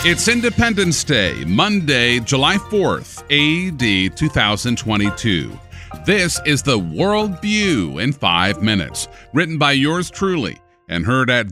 It's Independence Day, Monday, July 4th, AD 2022. This is the World View in 5 minutes, written by yours truly and heard at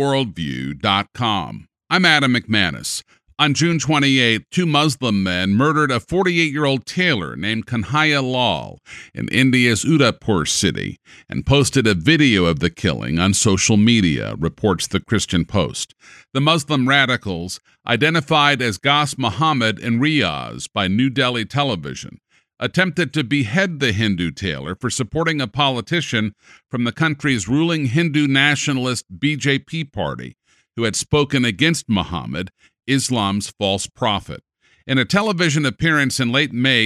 theworldview.com. I'm Adam McManus. On June 28, two Muslim men murdered a 48-year-old tailor named Kanhaiya Lal in India's Udaipur city and posted a video of the killing on social media, reports the Christian Post. The Muslim radicals, identified as Ghaus Mohammed and Riaz by New Delhi television, attempted to behead the Hindu tailor for supporting a politician from the country's ruling Hindu nationalist BJP party who had spoken against Muhammad, Islam's false prophet. In a television appearance in late May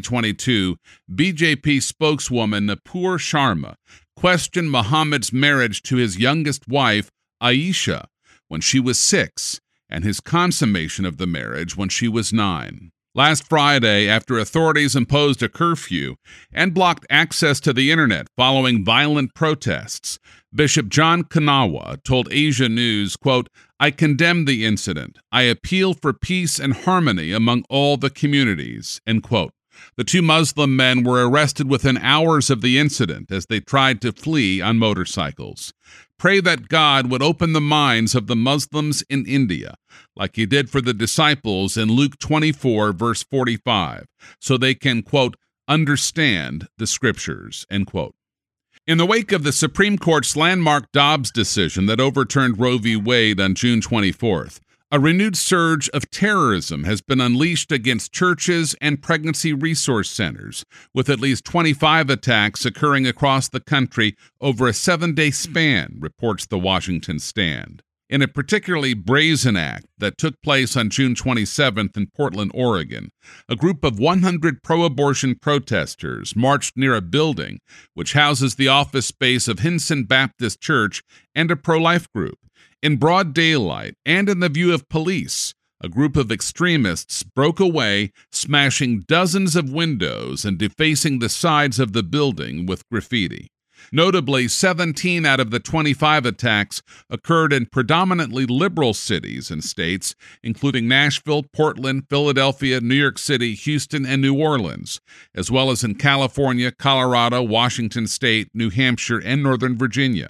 2022, BJP spokeswoman Nupur Sharma questioned Muhammad's marriage to his youngest wife, Aisha, when she was 6, and his consummation of the marriage when she was 9. Last Friday, after authorities imposed a curfew and blocked access to the internet following violent protests, Bishop John Kanawa told Asia News, quote, "I condemn the incident. I appeal for peace and harmony among all the communities," end quote. The two Muslim men were arrested within hours of the incident as they tried to flee on motorcycles. Pray that God would open the minds of the Muslims in India, like he did for the disciples in Luke 24, verse 45, so they can, quote, understand the scriptures, end quote. In the wake of the Supreme Court's landmark Dobbs decision that overturned Roe v. Wade on June 24th, a renewed surge of terrorism has been unleashed against churches and pregnancy resource centers, with at least 25 attacks occurring across the country over a 7-day span, reports the Washington Stand. In a particularly brazen act that took place on June 27th in Portland, Oregon, a group of 100 pro-abortion protesters marched near a building which houses the office space of Hinson Baptist Church and a pro-life group. In broad daylight and in the view of police, a group of extremists broke away, smashing dozens of windows and defacing the sides of the building with graffiti. Notably, 17 out of the 25 attacks occurred in predominantly liberal cities and states, including Nashville, Portland, Philadelphia, New York City, Houston, and New Orleans, as well as in California, Colorado, Washington State, New Hampshire, and Northern Virginia.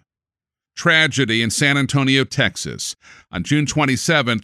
Tragedy in San Antonio, Texas. On June 27th,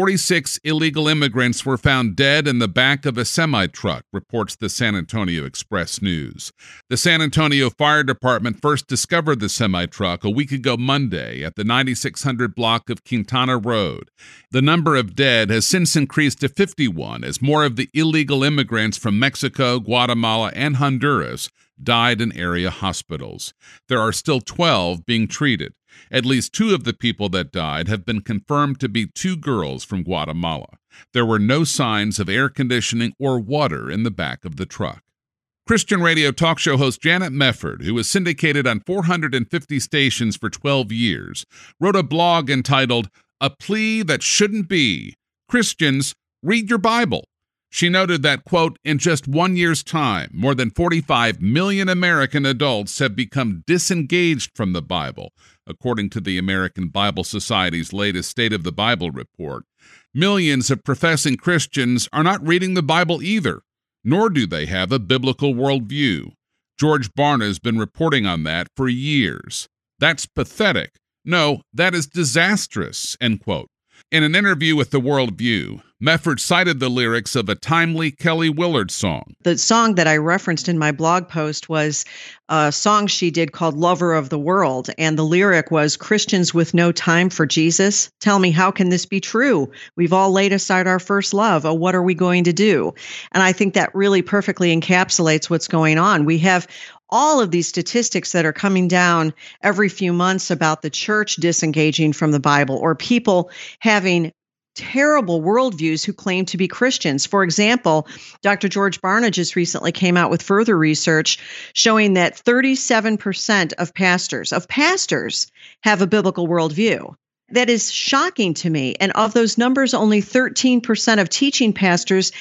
46 illegal immigrants were found dead in the back of a semi-truck, reports the San Antonio Express News. The San Antonio Fire Department first discovered the semi-truck a week ago Monday at the 9600 block of Quintana Road. The number of dead has since increased to 51 as more of the illegal immigrants from Mexico, Guatemala, and Honduras died in area hospitals. There are still 12 being treated. At least 2 of the people that died have been confirmed to be 2 girls from Guatemala. There were no signs of air conditioning or water in the back of the truck. Christian radio talk show host Janet Mefford, who was syndicated on 450 stations for 12 years, wrote a blog entitled, "A Plea That Shouldn't Be. Christians, Read Your Bible." She noted that, quote, in just 1 year's time, more than 45 million American adults have become disengaged from the Bible, according to the American Bible Society's latest State of the Bible report. Millions of professing Christians are not reading the Bible either, nor do they have a biblical worldview. George Barna has been reporting on that for years. That's pathetic. No, that is disastrous, end quote. In an interview with The Worldview, Mefford cited the lyrics of a timely Kelly Willard song. The song that I referenced in my blog post was a song she did called Lover of the World, and the lyric was, "Christians with no time for Jesus, tell me how can this be true? We've all laid aside our first love. Oh, what are we going to do?" And I think that really perfectly encapsulates what's going on. We have all of these statistics that are coming down every few months about the church disengaging from the Bible, or people having terrible worldviews who claim to be Christians. For example, Dr. George Barna just recently came out with further research showing that 37% of pastors have a biblical worldview. That is shocking to me. And of those numbers, only 13% of teaching pastors,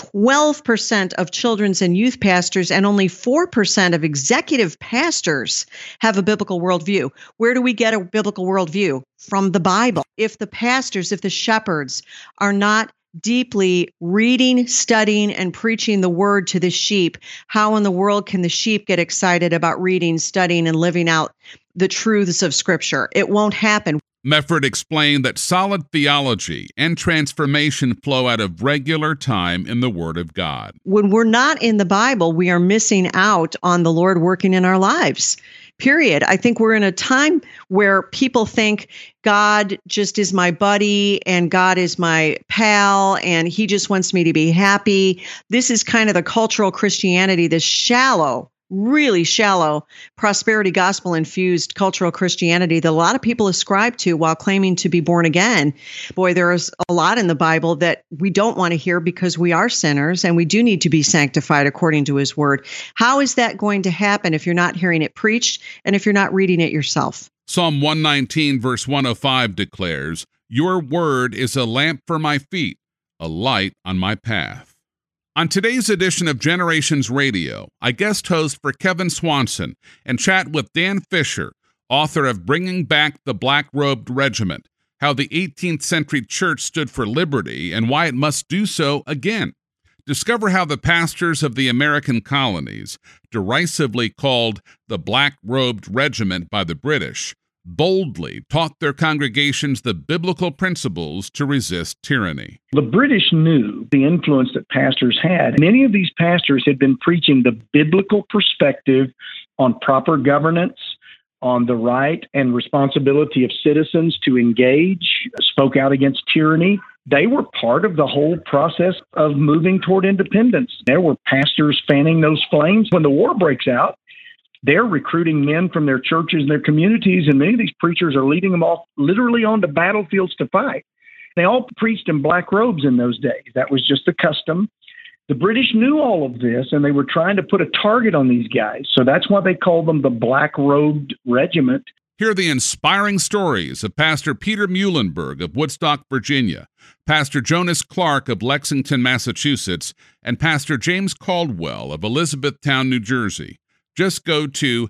12% of children's and youth pastors, and only 4% of executive pastors have a biblical worldview. Where do we get a biblical worldview? From the Bible. If the pastors, if the shepherds are not deeply reading, studying, and preaching the word to the sheep, how in the world can the sheep get excited about reading, studying, and living out the truths of Scripture? It won't happen. Mefford explained that solid theology and transformation flow out of regular time in the Word of God. When we're not in the Bible, we are missing out on the Lord working in our lives. Period. I think we're in a time where people think God just is my buddy and God is my pal and he just wants me to be happy. This is kind of the cultural Christianity, this shallow, really shallow prosperity gospel infused cultural Christianity that a lot of people ascribe to while claiming to be born again. Boy, there is a lot in the Bible that we don't want to hear because we are sinners and we do need to be sanctified according to his word. How is that going to happen if you're not hearing it preached and if you're not reading it yourself? Psalm 119 verse 105 declares, "Your word is a lamp for my feet, a light on my path." On today's edition of Generations Radio, I guest host for Kevin Swanson and chat with Dan Fisher, author of Bringing Back the Black-Robed Regiment, How the 18th Century Church Stood for Liberty and Why It Must Do So Again. Discover how the pastors of the American colonies, derisively called the Black-Robed Regiment by the British, boldly taught their congregations the biblical principles to resist tyranny. The British knew the influence that pastors had. Many of these pastors had been preaching the biblical perspective on proper governance, on the right and responsibility of citizens to engage, spoke out against tyranny. They were part of the whole process of moving toward independence. There were pastors fanning those flames. When the war breaks out, they're recruiting men from their churches and their communities, and many of these preachers are leading them off literally onto battlefields to fight. They all preached in black robes in those days. That was just the custom. The British knew all of this, and they were trying to put a target on these guys. So that's why they called them the Black-Robed Regiment. Hear the inspiring stories of Pastor Peter Muhlenberg of Woodstock, Virginia, Pastor Jonas Clark of Lexington, Massachusetts, and Pastor James Caldwell of Elizabethtown, New Jersey. Just go to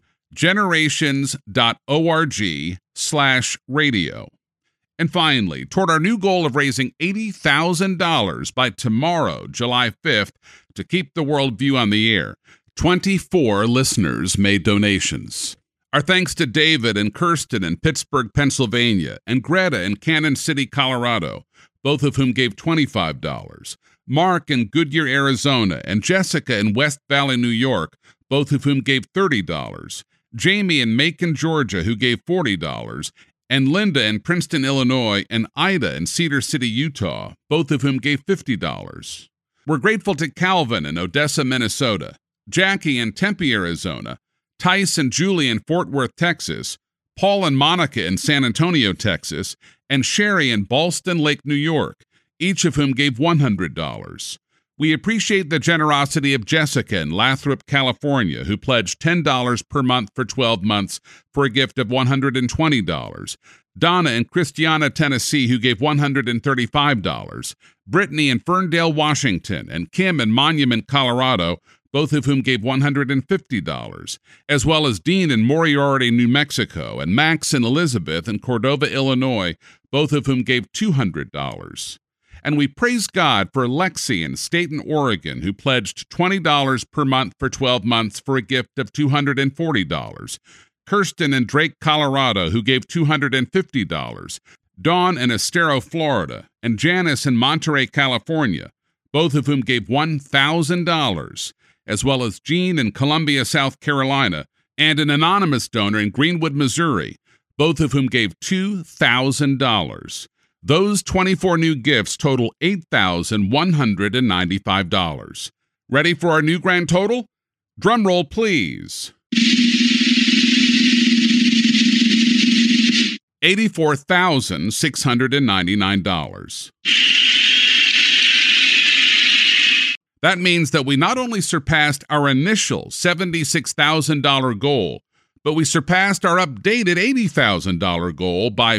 generations.org/radio. And finally, toward our new goal of raising $80,000 by tomorrow, July 5th, to keep the worldview on the air, 24 listeners made donations. Our thanks to David and Kirsten in Pittsburgh, Pennsylvania, and Greta in Cannon City, Colorado, both of whom gave $25. Mark in Goodyear, Arizona, and Jessica in West Valley, New York, both of whom gave $30, Jamie in Macon, Georgia, who gave $40, and Linda in Princeton, Illinois, and Ida in Cedar City, Utah, both of whom gave $50. We're grateful to Calvin in Odessa, Minnesota, Jackie in Tempe, Arizona, Tice and Julie in Fort Worth, Texas, Paul and Monica in San Antonio, Texas, and Sherry in Ballston Lake, New York, each of whom gave $100. We appreciate the generosity of Jessica in Lathrop, California, who pledged $10 per month for 12 months for a gift of $120. Donna in Christiana, Tennessee, who gave $135. Brittany in Ferndale, Washington, and Kim in Monument, Colorado, both of whom gave $150, as well as Dean in Moriarty, New Mexico, and Max and Elizabeth in Cordova, Illinois, both of whom gave $200. And we praise God for Lexi in Staten, Oregon, who pledged $20 per month for 12 months for a gift of $240. Kirsten in Drake, Colorado, who gave $250. Dawn in Estero, Florida, and Janice in Monterey, California, both of whom gave $1,000, as well as Jean in Columbia, South Carolina, and an anonymous donor in Greenwood, Missouri, both of whom gave $2,000. Those 24 new gifts total $8,195. Ready for our new grand total? Drum roll, please. $84,699. That means that we not only surpassed our initial $76,000 goal, but we surpassed our updated $80,000 goal by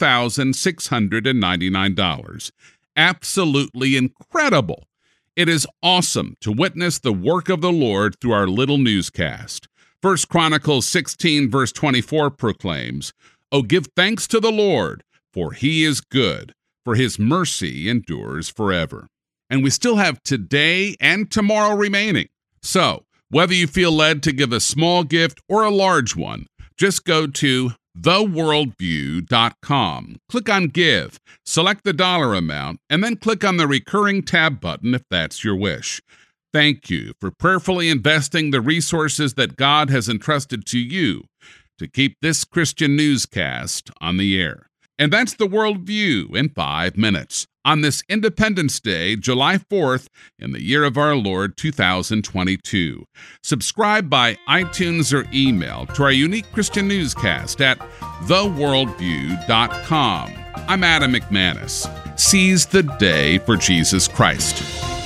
$4,699. Absolutely incredible. It is awesome to witness the work of the Lord through our little newscast. 1 Chronicles 16, verse 24 proclaims, "Oh, give thanks to the Lord, for he is good, for his mercy endures forever." And we still have today and tomorrow remaining. So, whether you feel led to give a small gift or a large one, just go to theworldview.com. Click on Give, select the dollar amount, and then click on the Recurring tab button if that's your wish. Thank you for prayerfully investing the resources that God has entrusted to you to keep this Christian newscast on the air. And that's the Worldview in 5 minutes on this Independence Day, July 4th, in the year of our Lord 2022. Subscribe by iTunes or email to our unique Christian newscast at theworldview.com. I'm Adam McManus. Seize the day for Jesus Christ.